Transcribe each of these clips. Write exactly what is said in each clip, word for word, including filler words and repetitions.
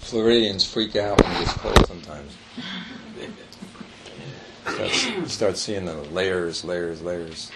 Floridians freak out when it gets cold sometimes. Start, start seeing the layers, layers, layers.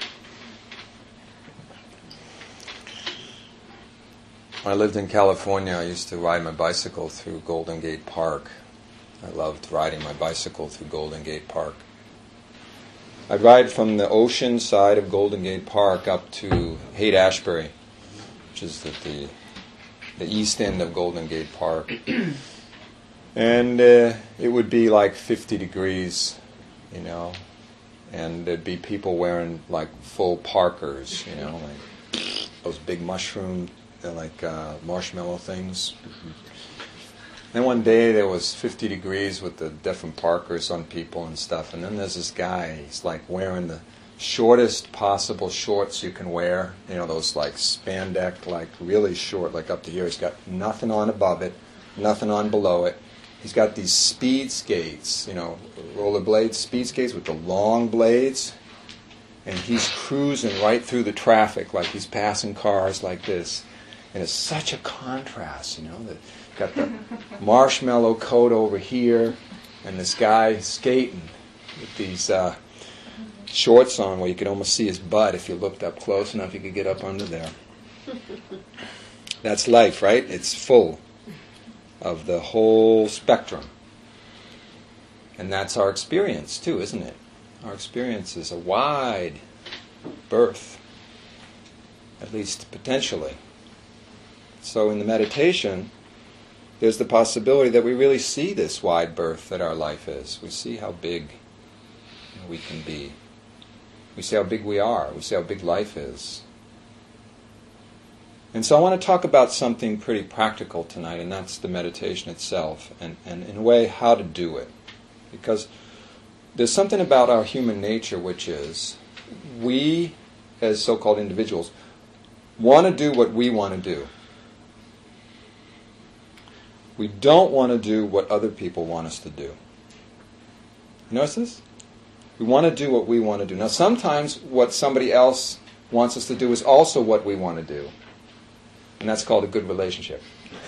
When I lived in California, I used to ride my bicycle through Golden Gate Park. I loved riding my bicycle through Golden Gate Park. I'd ride from the ocean side of Golden Gate Park up to Haight-Ashbury, which is the, the the east end of Golden Gate Park. And uh, it would be like fifty degrees, you know, and there'd be people wearing like full parkers, you know, like those big mushroom, uh, like uh, marshmallow things. Then one day there was fifty degrees with the different parkers on people and stuff, and then there's this guy, he's like wearing the shortest possible shorts you can wear, you know, those like spandex, like really short, like up to here. He's got nothing on above it, nothing on below it. He's got these speed skates, you know, rollerblades, speed skates with the long blades, and he's cruising right through the traffic like he's passing cars like this. And it's such a contrast, you know, that got the marshmallow coat over here, and this guy skating with these uh, shorts on where you could almost see his butt. If you looked up close enough, you could get up under there. That's life, right? It's full of the whole spectrum. And that's our experience too, isn't it? Our experience is a wide berth, at least potentially. So in the meditation, there's the possibility that we really see this wide berth that our life is. We see how big we can be. We see how big we are. We see how big life is. And so I want to talk about something pretty practical tonight, and that's the meditation itself, and, and in a way, how to do it. Because there's something about our human nature which is, we, as so-called individuals, want to do what we want to do. We don't want to do what other people want us to do. You notice this? We want to do what we want to do. Now, sometimes what somebody else wants us to do is also what we want to do. And that's called a good relationship.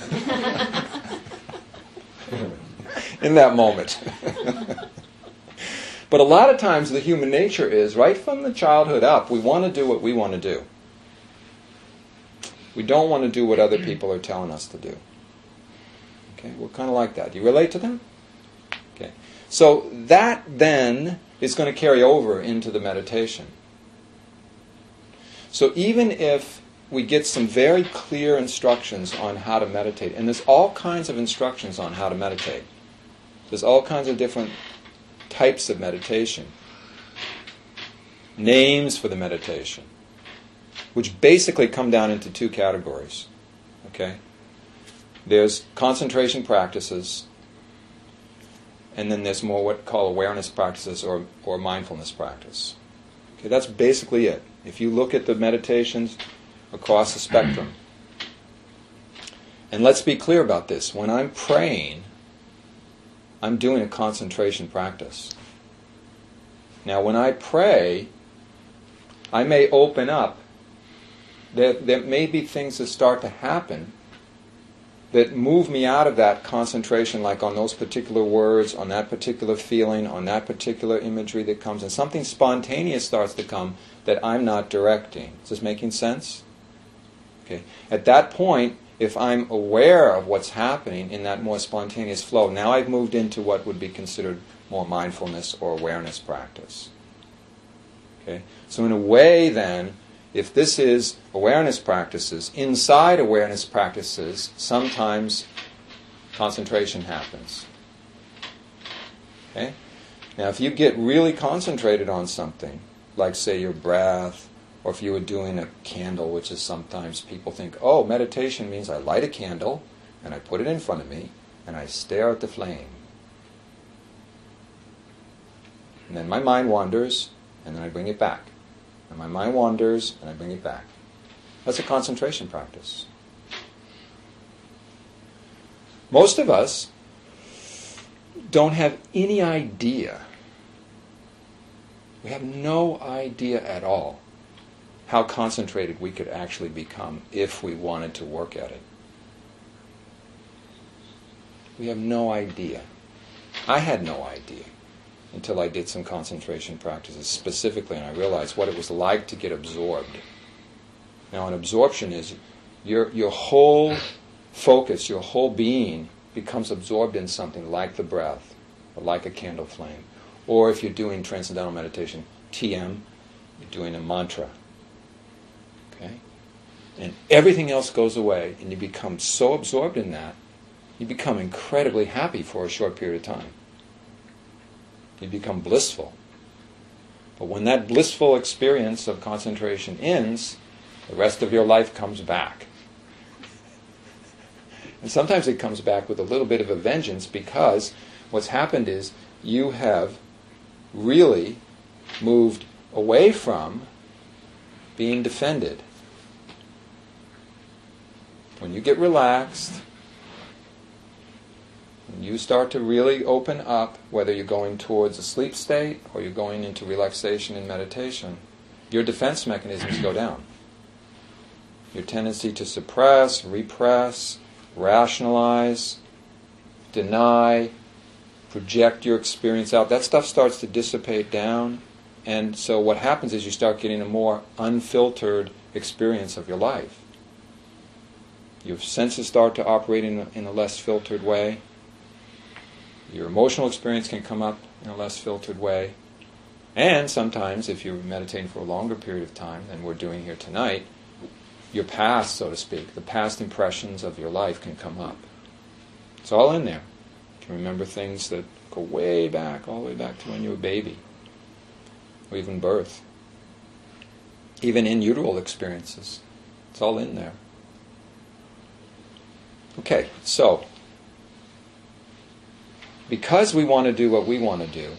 In that moment. But a lot of times the human nature is, right from the childhood up, we want to do what we want to do. We don't want to do what other people are telling us to do. Okay, we're kind of like that. Do you relate to them? Okay. So that then is going to carry over into the meditation. So even if we get some very clear instructions on how to meditate, and there's all kinds of instructions on how to meditate. There's all kinds of different types of meditation. Names for the meditation, which basically come down into two categories. Okay? There's concentration practices, and then there's more what we call awareness practices or, or mindfulness practice. Okay, that's basically it. If you look at the meditations across the spectrum, and let's be clear about this, when I'm praying, I'm doing a concentration practice. Now, when I pray, I may open up. There, there may be things that start to happen that move me out of that concentration, like on those particular words, on that particular feeling, on that particular imagery that comes, and something spontaneous starts to come that I'm not directing. Is this making sense? Okay. At that point, if I'm aware of what's happening in that more spontaneous flow, now I've moved into what would be considered more mindfulness or awareness practice. Okay. So in a way then, if this is awareness practices, inside awareness practices, sometimes concentration happens. Okay? Now, if you get really concentrated on something, like say your breath, or if you were doing a candle, which is sometimes people think, oh, meditation means I light a candle, and I put it in front of me, and I stare at the flame. And then my mind wanders, and then I bring it back. And my mind wanders, and I bring it back. That's a concentration practice. Most of us don't have any idea. We have no idea at all how concentrated we could actually become if we wanted to work at it. We have no idea. I had no idea until I did some concentration practices specifically, and I realized what it was like to get absorbed. Now, an absorption is your your whole focus, your whole being becomes absorbed in something like the breath, or like a candle flame. Or if you're doing transcendental meditation, T M, you're doing a mantra. Okay? And everything else goes away, and you become so absorbed in that, you become incredibly happy for a short period of time. You become blissful. But when that blissful experience of concentration ends, the rest of your life comes back. And sometimes it comes back with a little bit of a vengeance, because what's happened is you have really moved away from being defended. When you get relaxed, when you start to really open up, whether you're going towards a sleep state or you're going into relaxation and meditation, your defense mechanisms go down. Your tendency to suppress, repress, rationalize, deny, project your experience out, that stuff starts to dissipate down. And so what happens is you start getting a more unfiltered experience of your life. Your senses start to operate in a, in a less filtered way. Your emotional experience can come up in a less filtered way. And sometimes, if you're meditating for a longer period of time than we're doing here tonight, your past, so to speak, the past impressions of your life can come up. It's all in there. You can remember things that go way back, all the way back to when you were a baby, or even birth. Even in utero experiences. It's all in there. Okay, so, because we want to do what we want to do,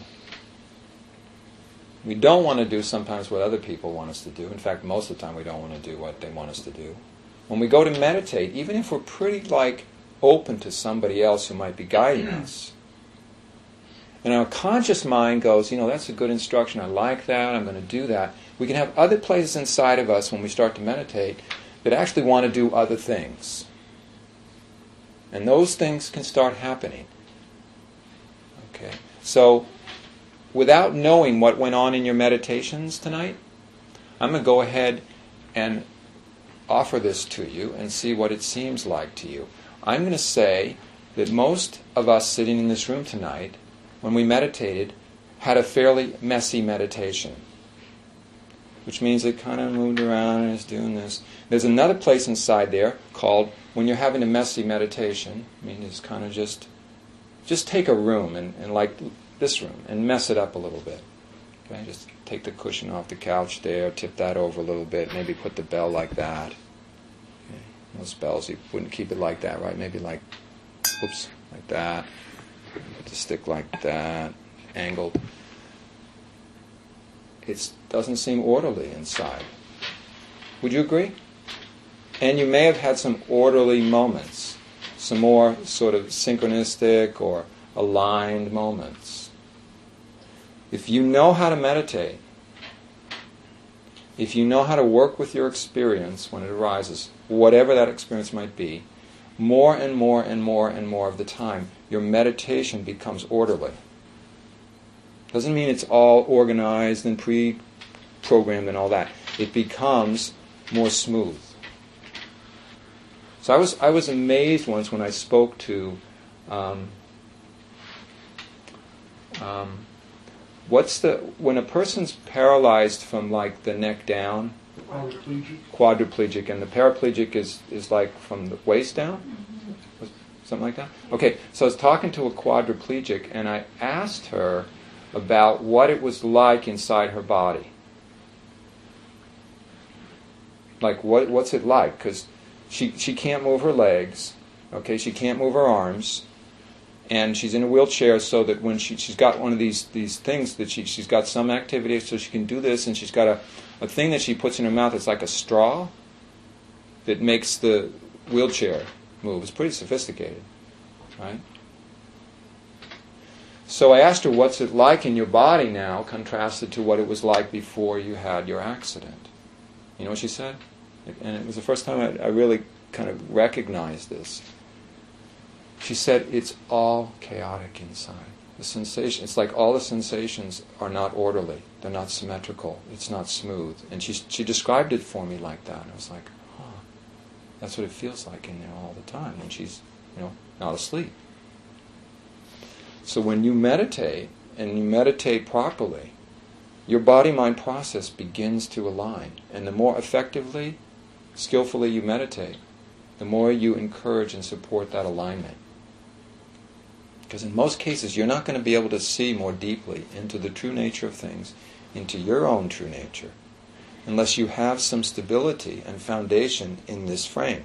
we don't want to do sometimes what other people want us to do. In fact, most of the time we don't want to do what they want us to do. When we go to meditate, even if we're pretty like open to somebody else who might be guiding us, and our conscious mind goes, you know, that's a good instruction, I like that, I'm going to do that. We can have other places inside of us when we start to meditate that actually want to do other things. And those things can start happening. Okay, so without knowing what went on in your meditations tonight, I'm going to go ahead and offer this to you and see what it seems like to you. I'm going to say that most of us sitting in this room tonight, when we meditated, had a fairly messy meditation, which means it kind of moved around and is doing this. There's another place inside there called, when you're having a messy meditation, I mean, it's kind of just, just take a room and, and like this room and mess it up a little bit. Okay, just take the cushion off the couch there, tip that over a little bit, maybe put the bell like that. Okay. Most bells, you wouldn't keep it like that, right? Maybe like, oops, like that. Put the stick like that, angled. It doesn't seem orderly inside. Would you agree? And you may have had some orderly moments, some more sort of synchronistic or aligned moments. If you know how to meditate, if you know how to work with your experience when it arises, whatever that experience might be, more and more and more and more of the time, your meditation becomes orderly. Doesn't mean it's all organized and pre-programmed and all that. It becomes more smooth. So I was I was amazed once when I spoke to um, um, what's the when a person's paralyzed from like the neck down, quadriplegic, quadriplegic, and the paraplegic is is like from the waist down, mm-hmm. Something like that. Okay, so I was talking to a quadriplegic and I asked her about what it was like inside her body. Like what what's it like? Because She she can't move her legs, okay? She can't move her arms, and she's in a wheelchair. So that when she she's got one of these these things that she she's got some activity, so she can do this, and she's got a, a thing that she puts in her mouth. It's like a straw that makes the wheelchair move. It's pretty sophisticated, right? So I asked her, what's it like in your body now, contrasted to what it was like before you had your accident? You know what she said? And it was the first time I, I really kind of recognized this. She she said, it's all chaotic inside. The sensation, it's like all the sensations are not orderly. They're not symmetrical. It's not smooth. And she she described it for me like that. And I was like, huh, that's what it feels like in there all the time when she's, you know, not asleep. So when you meditate, and you meditate properly, your body-mind process begins to align. And the more effectively, skillfully you meditate, the more you encourage and support that alignment. Because in most cases, you're not going to be able to see more deeply into the true nature of things, into your own true nature, unless you have some stability and foundation in this frame.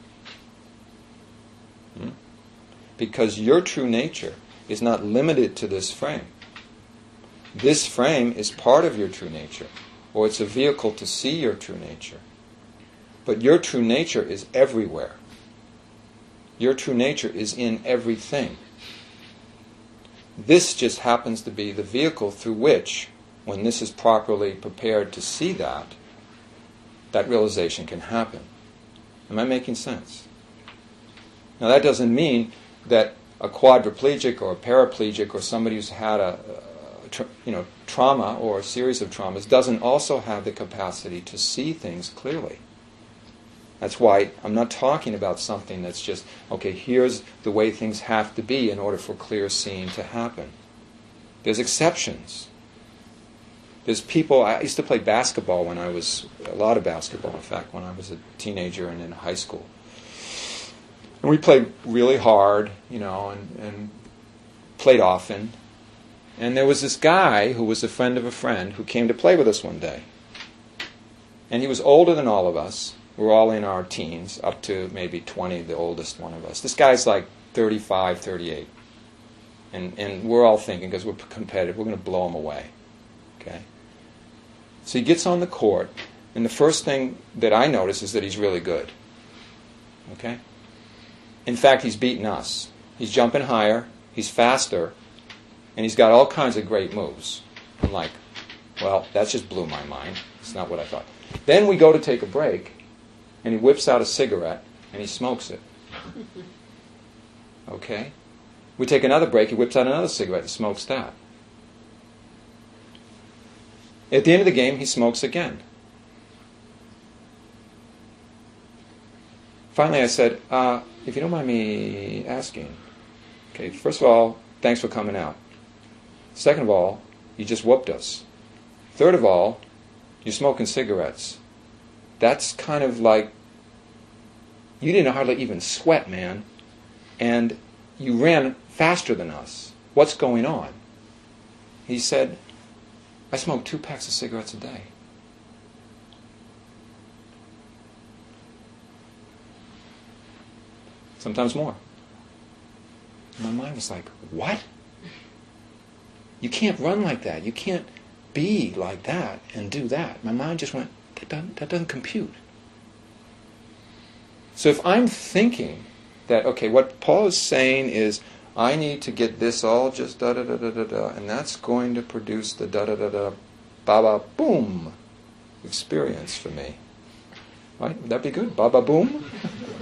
Hmm? Because your true nature is not limited to this frame. This frame is part of your true nature, or it's a vehicle to see your true nature. But your true nature is everywhere. Your true nature is in everything. This just happens to be the vehicle through which, when this is properly prepared to see that, that realization can happen. Am I making sense? Now that doesn't mean that a quadriplegic or a paraplegic or somebody who's had a, a tra- you know, trauma or a series of traumas doesn't also have the capacity to see things clearly. That's why I'm not talking about something that's just, okay, here's the way things have to be in order for clear seeing to happen. There's exceptions. There's people, I used to play basketball when I was, a lot of basketball, in fact, when I was a teenager and in high school. And we played really hard, you know, and, and played often. And there was this guy who was a friend of a friend who came to play with us one day. And he was older than all of us. We're all in our teens, up to maybe twenty, the oldest one of us. This guy's like thirty-five, thirty-eight. And and we're all thinking, because we're competitive, we're going to blow him away. Okay? So he gets on the court, and the first thing that I notice is that he's really good. Okay? In fact, he's beaten us. He's jumping higher, he's faster, and he's got all kinds of great moves. I'm like, well, that just blew my mind. It's not what I thought. Then we go to take a break, and he whips out a cigarette, and he smokes it. Okay? We take another break, he whips out another cigarette and smokes that. At the end of the game, he smokes again. Finally, I said, uh, if you don't mind me asking, okay, first of all, thanks for coming out. Second of all, you just whooped us. Third of all, you're smoking cigarettes. That's kind of like, you didn't hardly even sweat, man. And you ran faster than us. What's going on? He said, I smoke two packs of cigarettes a day. Sometimes more. And my mind was like, what? You can't run like that. You can't be like that and do that. My mind just went, that doesn't, that doesn't compute. So if I'm thinking that, okay, what Paul is saying is, I need to get this all just da-da-da-da-da-da, and that's going to produce the da-da-da-da, ba-ba-boom experience for me. Right? Would that be good? Ba-ba-boom?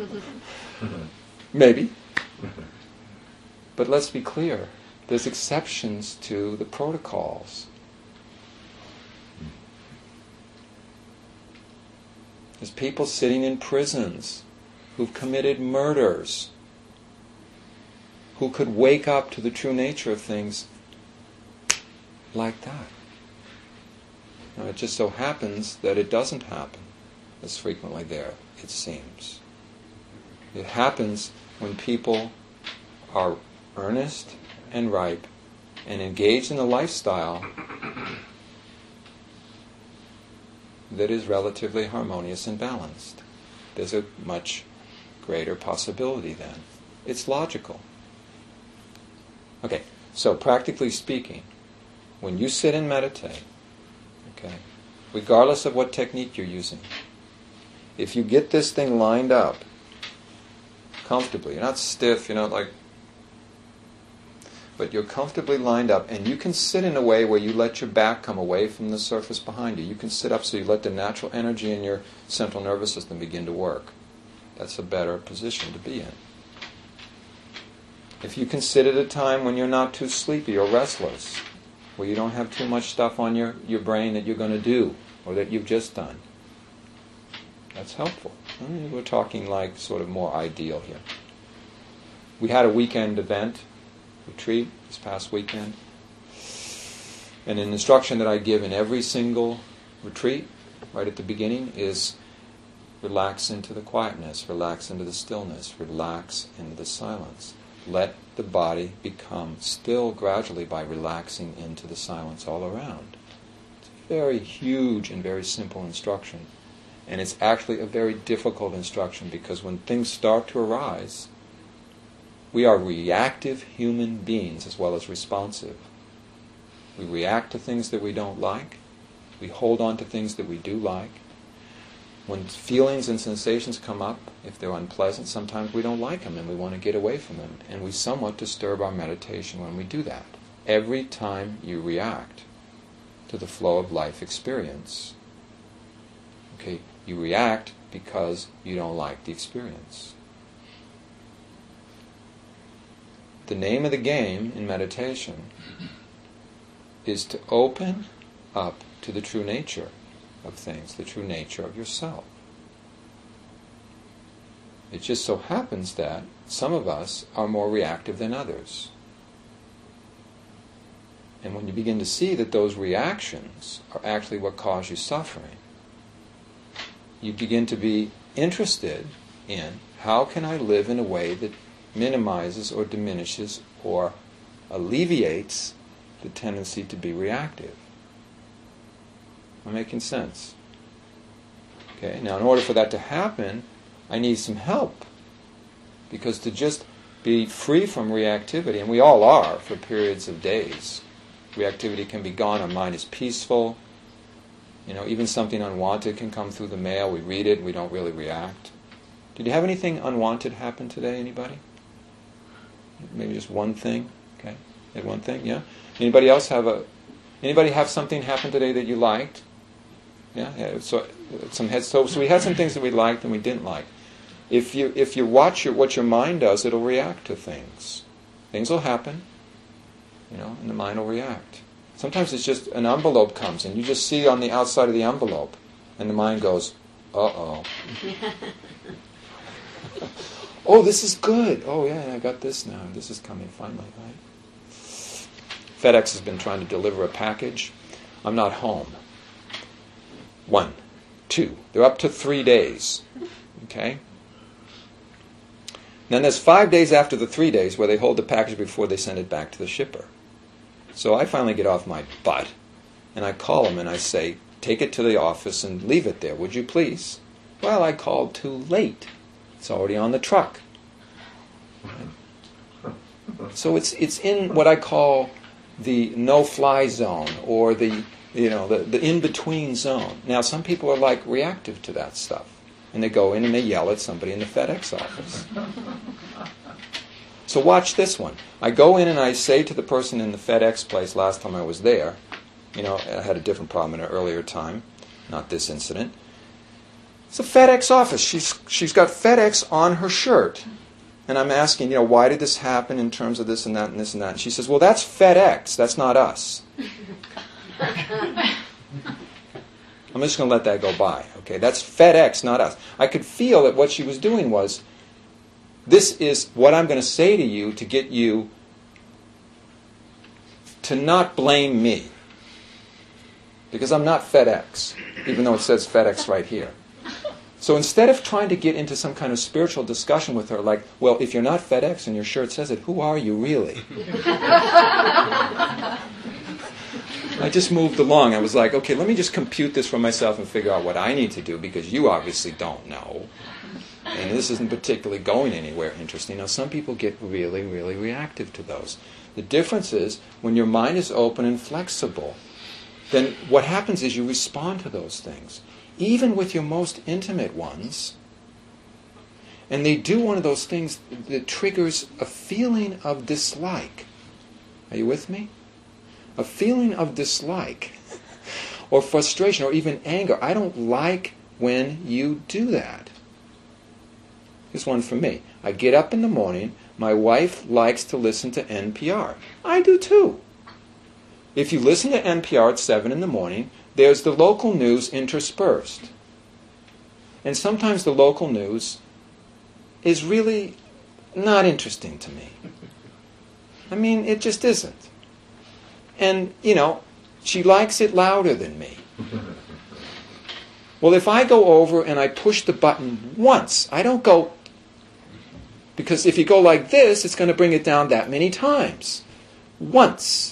Maybe. But let's be clear. There's exceptions to the protocols. There's people sitting in prisons who've committed murders, who could wake up to the true nature of things like that. Now, it just so happens that it doesn't happen as frequently there, it seems. It happens when people are earnest and ripe and engaged in a lifestyle that is relatively harmonious and balanced. There's a much greater possibility then. It's logical. Okay, so practically speaking, when you sit and meditate, okay, regardless of what technique you're using, if you get this thing lined up comfortably, you're not stiff, you're not like, but you're comfortably lined up, and you can sit in a way where you let your back come away from the surface behind you. You can sit up so you let the natural energy in your central nervous system begin to work. That's a better position to be in. If you consider the time when you're not too sleepy or restless, where you don't have too much stuff on your, your brain that you're going to do or that you've just done, that's helpful. I mean, we're talking like sort of more ideal here. We had a weekend event, retreat, this past weekend. And an instruction that I give in every single retreat, right at the beginning, is relax into the quietness, relax into the stillness, relax into the silence. Let the body become still gradually by relaxing into the silence all around. It's a very huge and very simple instruction. And it's actually a very difficult instruction because when things start to arise, we are reactive human beings as well as responsive. We react to things that we don't like. We hold on to things that we do like. When feelings and sensations come up, if they're unpleasant, sometimes we don't like them and we want to get away from them. And we somewhat disturb our meditation when we do that. Every time you react to the flow of life experience, okay, you react because you don't like the experience. The name of the game in meditation is to open up to the true nature of things, the true nature of yourself. It just so happens that some of us are more reactive than others. And when you begin to see that those reactions are actually what cause you suffering, you begin to be interested in how can I live in a way that minimizes or diminishes or alleviates the tendency to be reactive. Am I making sense? Okay, now in order for that to happen, I need some help. Because to just be free from reactivity, and we all are for periods of days, reactivity can be gone, our mind is peaceful. You know, even something unwanted can come through the mail, we read it, we don't really react. Did you have anything unwanted happen today, anybody? Maybe just one thing? Okay, you had one thing, yeah? Anybody else have a, anybody have something happen today that you liked? Yeah, yeah. So some heads. So, so we had some things that we liked and we didn't like. If you if you watch your, what your mind does, it'll react to things. Things will happen, you know, and the mind will react. Sometimes it's just an envelope comes and you just see on the outside of the envelope, and the mind goes, "Uh oh." Oh, this is good. Oh yeah, I got this now. This is coming finally, right? FedEx has been trying to deliver a package. I'm not home. One, two. They're up to three days. Okay? Then there's five days after the three days where they hold the package before they send it back to the shipper. So I finally get off my butt and I call them and I say, take it to the office and leave it there, would you please? Well, I called too late. It's already on the truck. So it's it's in what I call the no-fly zone, or the you know the, the in-between zone. Now, some people are like reactive to that stuff, and they go in and they yell at somebody in the FedEx office. So watch this one. I go in and I say to the person in the FedEx place, last time I was there, you know, I had a different problem in an earlier time, not this incident. It's a FedEx office. She's she's got FedEx on her shirt. And I'm asking, you know, why did this happen in terms of this and that and this and that? And she says, well, that's FedEx. That's not us. I'm just going to let that go by. Okay, that's FedEx, not us. I could feel that what she was doing was, this is what I'm going to say to you to get you to not blame me. Because I'm not FedEx, even though it says FedEx right here. So instead of trying to get into some kind of spiritual discussion with her, like, well, if you're not FedEx and your shirt says it, who are you really? I just moved along. I was like, okay, let me just compute this for myself and figure out what I need to do, because you obviously don't know. And this isn't particularly going anywhere interesting. Now, some people get really, really reactive to those. The difference is, when your mind is open and flexible, then what happens is you respond to those things. Even with your most intimate ones, and they do one of those things that triggers a feeling of dislike. Are you with me? A feeling of dislike, or frustration, or even anger. I don't like when you do that. Here's one for me. I get up in the morning, My wife likes to listen to N P R. I do too. If you listen to N P R at seven in the morning, there's the local news interspersed. And sometimes the local news is really not interesting to me. I mean, it just isn't. And, you know, she likes it louder than me. Well, if I go over and I push the button once, I don't go... Because if you go like this, it's going to bring it down that many times. Once.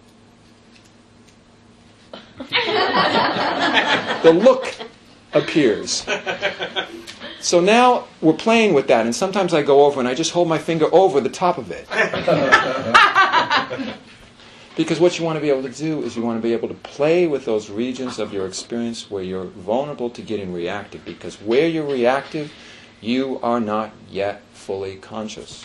The look appears. So now we're playing with that, and sometimes I go over and I just hold my finger over the top of it. Because what you want to be able to do is you want to be able to play with those regions of your experience where you're vulnerable to getting reactive. Because where you're reactive, you are not yet fully conscious.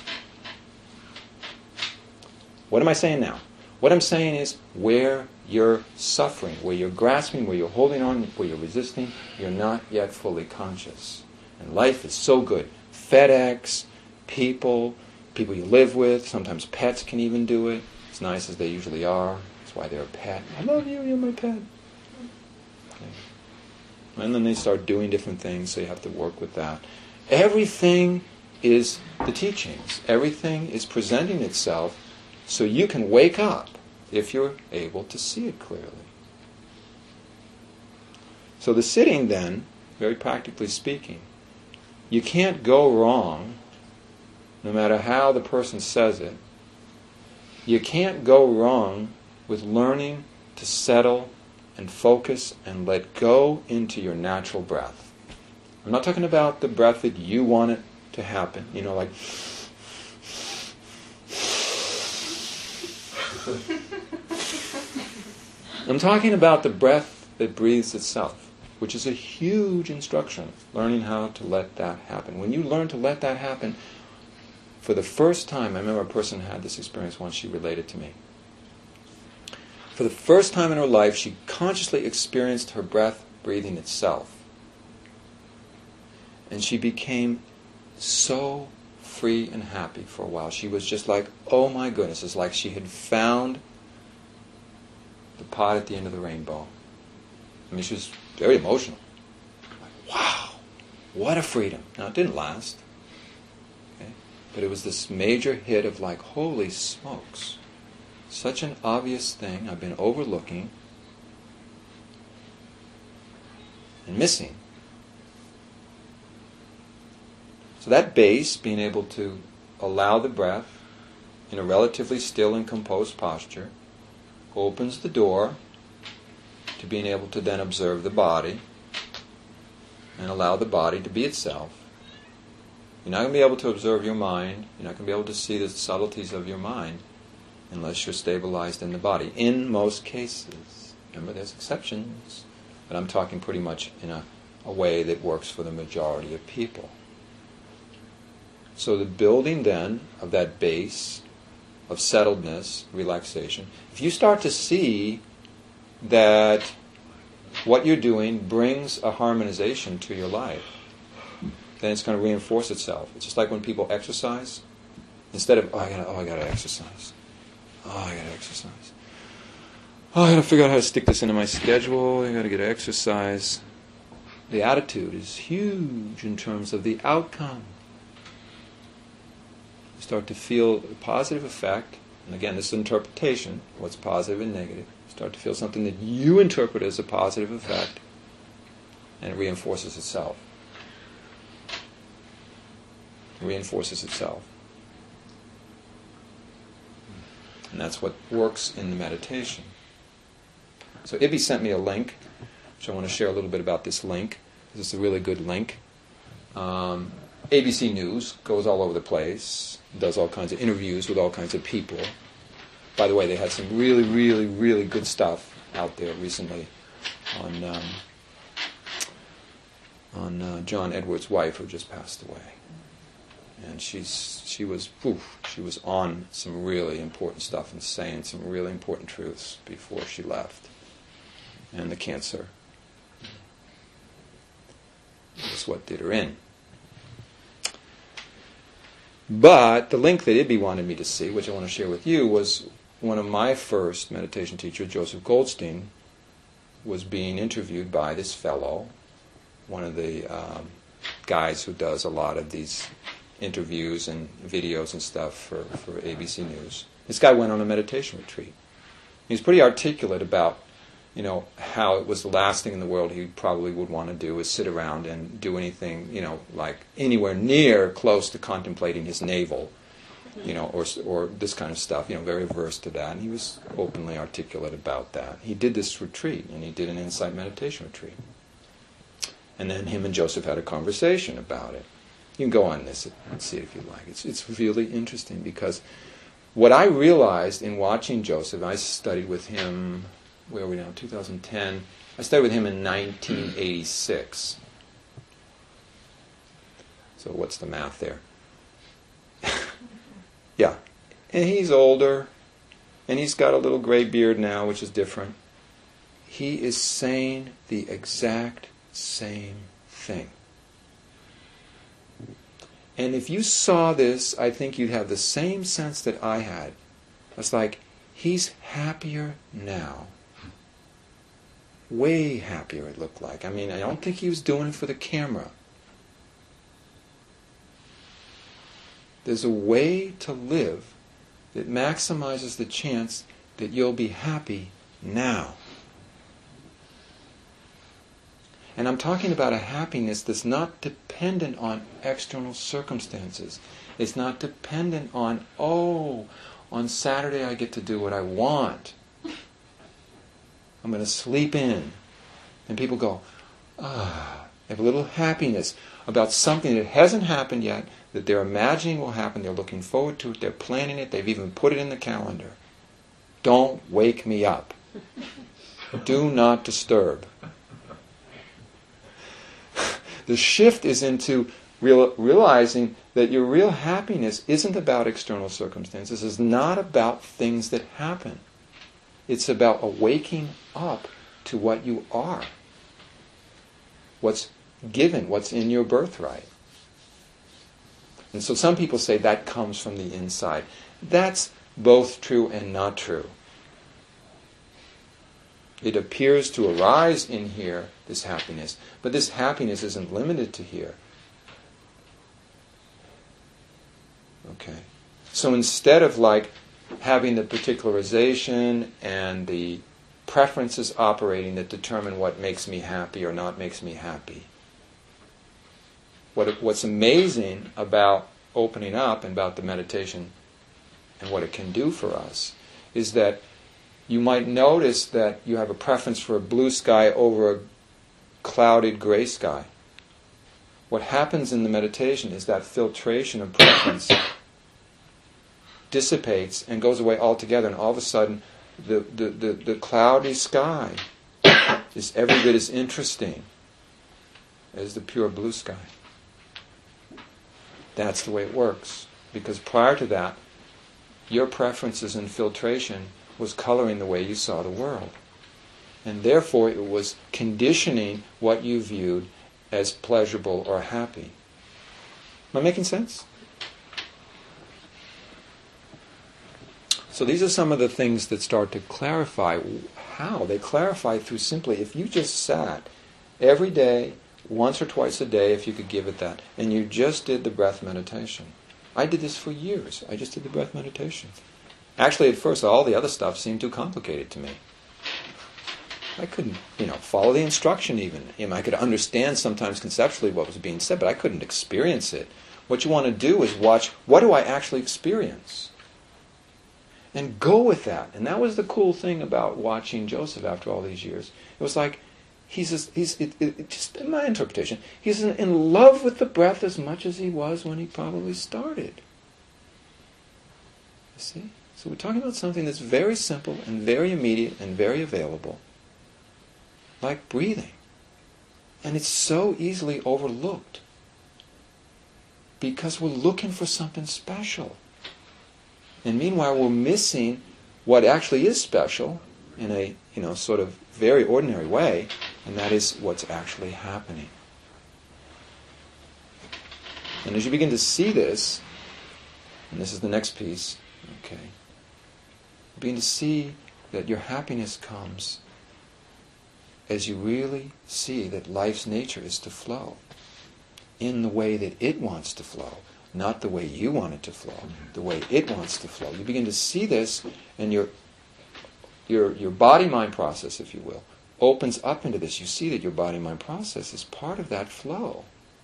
What am I saying now? What I'm saying is where you're suffering, where you're grasping, where you're holding on, where you're resisting, you're not yet fully conscious. And life is so good. FedEx, people, people you live with, sometimes pets can even do it. As nice as they usually are. That's why they're a pet. I love you, you're my pet. Okay. And then they start doing different things, so you have to work with that. Everything is the teachings. Everything is presenting itself so you can wake up if you're able to see it clearly. So the sitting then, very practically speaking, you can't go wrong no matter how the person says it. You can't go wrong with learning to settle and focus and let go into your natural breath. I'm not talking about the breath that you want it to happen. You know, like... I'm talking about the breath that breathes itself, which is a huge instruction, learning how to let that happen. When you learn to let that happen, for the first time, I remember a person had this experience once, she related to me. For the first time in her life, she consciously experienced her breath breathing itself. And she became so free and happy for a while. She was just like, oh my goodness, it's like she had found the pot at the end of the rainbow. I mean, she was very emotional. Like, wow, what a freedom. Now, it didn't last. Okay? But it was this major hit of like, holy smokes. Such an obvious thing I've been overlooking and missing. So that base, being able to allow the breath in a relatively still and composed posture, opens the door to being able to then observe the body and allow the body to be itself. You're not going to be able to observe your mind. You're not going to be able to see the subtleties of your mind unless you're stabilized in the body. In most cases. Remember, there's exceptions. But I'm talking pretty much in a, a way that works for the majority of people. So the building then of that base of settledness, relaxation, if you start to see that what you're doing brings a harmonization to your life, then it's going to reinforce itself. It's just like when people exercise. Instead of, oh, I gotta, oh, I gotta exercise. Oh, I gotta exercise. Oh, I gotta figure out how to stick this into my schedule. I gotta get exercise. The attitude is huge in terms of the outcome. You start to feel a positive effect. And again, this is interpretation, what's positive and negative. You start to feel something that you interpret as a positive effect, and it reinforces itself. It reinforces itself. And that's what works in the meditation. So Ibby sent me a link, which I want to share a little bit about this link. This is a really good link. Um, A B C News goes all over the place, does all kinds of interviews with all kinds of people. By the way, they had some really, really, really good stuff out there recently on um, on uh, John Edwards' wife, who just passed away. And she's she was poof, she was on some really important stuff and saying some really important truths before she left. And the cancer is what did her in. But the link that Ibby wanted me to see, which I want to share with you, was one of my first meditation teachers, Joseph Goldstein, was being interviewed by this fellow, one of the um, guys who does a lot of these interviews and videos and stuff for, for A B C News. This guy went on a meditation retreat. He was pretty articulate about, you know, how it was the last thing in the world he probably would want to do is sit around and do anything, you know, like anywhere near close to contemplating his navel, you know, or or this kind of stuff, you know, very averse to that. And he was openly articulate about that. He did this retreat, and he did an insight meditation retreat. And then him and Joseph had a conversation about it. You can go on this and see it if you like. It's it's really interesting because what I realized in watching Joseph, I studied with him, where are we now, two thousand ten. I studied with him in nineteen eighty-six. So what's the math there? Yeah. And he's older, and he's got a little gray beard now, which is different. He is saying the exact same thing. And if you saw this, I think you'd have the same sense that I had. It's like, he's happier now. Way happier, it looked like. I mean, I don't think he was doing it for the camera. There's a way to live that maximizes the chance that you'll be happy now. And I'm talking about a happiness that's not dependent on external circumstances. It's not dependent on, oh, on Saturday I get to do what I want. I'm going to sleep in. And people go, ah, they have a little happiness about something that hasn't happened yet, that they're imagining will happen, they're looking forward to it, they're planning it, they've even put it in the calendar. Don't wake me up. Do not disturb. The shift is into real, realizing that your real happiness isn't about external circumstances. It's not about things that happen. It's about awaking up to what you are. What's given, what's in your birthright. And so some people say that comes from the inside. That's both true and not true. It appears to arise in here, this happiness, but this happiness isn't limited to here. Okay. So instead of like having the particularization and the preferences operating that determine what makes me happy or not makes me happy, what what's amazing about opening up and about the meditation and what it can do for us is that you might notice that you have a preference for a blue sky over a clouded gray sky. What happens in the meditation is that filtration of preference dissipates and goes away altogether, and all of a sudden the, the, the, the cloudy sky is every bit as interesting as the pure blue sky. That's the way it works. Because prior to that, your preferences and filtration was coloring the way you saw the world. And therefore it was conditioning what you viewed as pleasurable or happy. Am I making sense? So these are some of the things that start to clarify. How? They clarify through simply, if you just sat every day, once or twice a day, if you could give it that, and you just did the breath meditation. I did this for years. I just did the breath meditation. Actually, at first, all the other stuff seemed too complicated to me. I couldn't, you know, follow the instruction even. You know, I could understand sometimes conceptually what was being said, but I couldn't experience it. What you want to do is watch, what do I actually experience? And go with that. And that was the cool thing about watching Joseph after all these years. It was like, he's, just, he's it, it, just in my interpretation, he's in, in love with the breath as much as he was when he probably started. You see? So we're talking about something that's very simple and very immediate and very available, like breathing. And it's so easily overlooked because we're looking for something special. And meanwhile, we're missing what actually is special in a, you know, sort of very ordinary way, and that is what's actually happening. And as you begin to see this, And this is the next piece. Okay. You begin to see that your happiness comes as you really see that life's nature is to flow in the way that it wants to flow, not the way you want it to flow, the way it wants to flow. You begin to see this, and your your your body-mind process, if you will, opens up into this. You see that your body-mind process is part of that flow.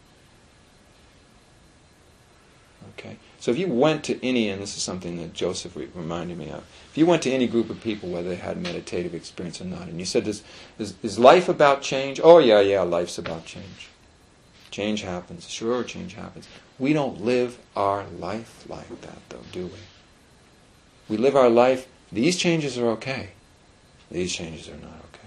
Okay? So if you went to any, and this is something that Joseph re- reminded me of, if you went to any group of people, whether they had meditative experience or not, and you said, is, is, is life about change? Oh, yeah, yeah, life's about change. Change happens. Sure, change happens. We don't live our life like that, though, do we? We live our life, these changes are okay. These changes are not okay.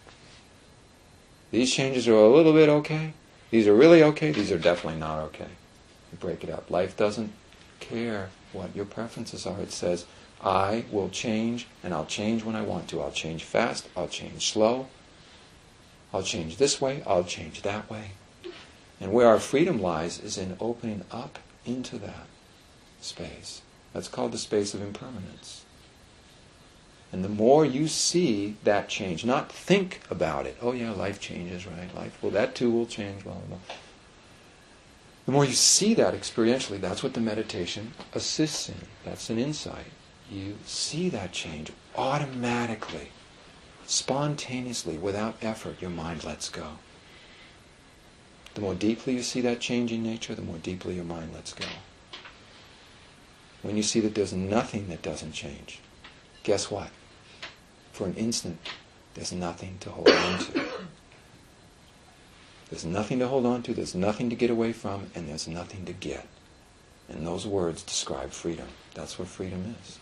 These changes are a little bit okay. These are really okay. These are definitely not okay. You break it up. Life doesn't care what your preferences are. It says, I will change, and I'll change when I want to. I'll change fast. I'll change slow. I'll change this way. I'll change that way. And where our freedom lies is in opening up into that space. That's called the space of impermanence. And the more you see that change, not think about it. Oh yeah, life changes, right? Life, well, that too will change. Blah, blah, blah. The more you see that experientially, that's what the meditation assists in. That's an insight. You see that change automatically, spontaneously, without effort. Your mind lets go. The more deeply you see that changing nature, the more deeply your mind lets go. When you see that there's nothing that doesn't change, guess what? For an instant, there's nothing to hold on to. There's nothing to hold on to, there's nothing to get away from, and there's nothing to get. And those words describe freedom. That's what freedom is.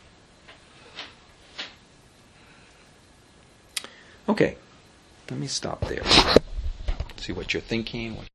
Okay, let me stop there. See what you're thinking. What